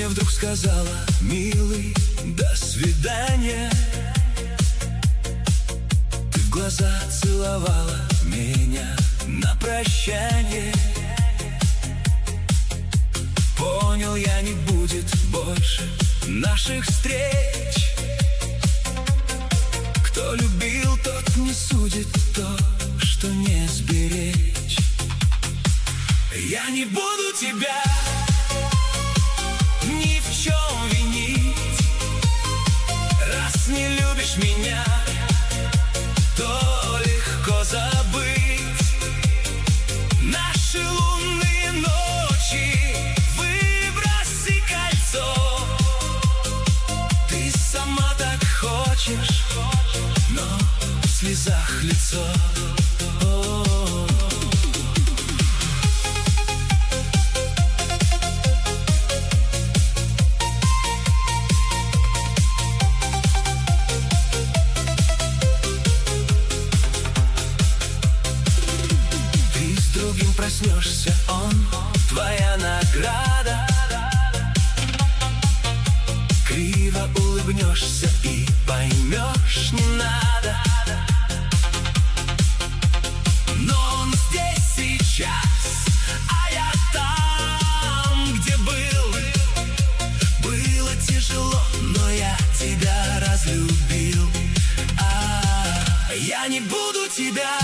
мне вдруг сказала: милый, до свидания. Ты в глаза целовала меня на прощание. Понял я, не будет больше наших встреч. Кто любил, тот не судит то, что не сберечь. Я не буду тебя ни в чем винить. Раз не любишь меня, то легко забыть. Наши лунные ночи, выброси кольцо. Ты сама так хочешь, но в слезах лицо. Проснешься, он твоя награда. Криво улыбнешься и поймешь, не надо. Но он здесь сейчас, а я там, где был. Было тяжело, но я тебя разлюбил. Я не буду тебя